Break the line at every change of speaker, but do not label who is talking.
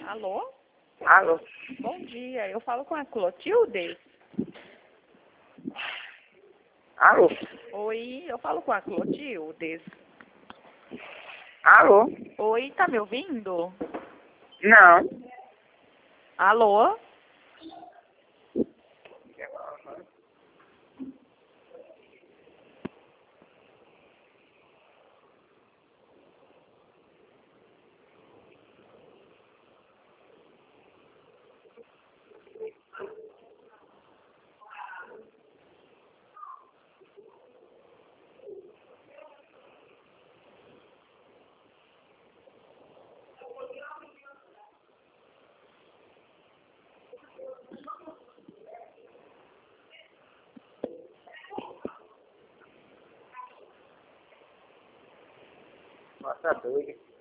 Alô?
Alô?
Bom dia, eu falo com a Clotilde?
Alô?
Oi, eu falo com a Clotilde?
Alô?
Oi, tá me ouvindo?
Não.
Alô?
Nossa, doido.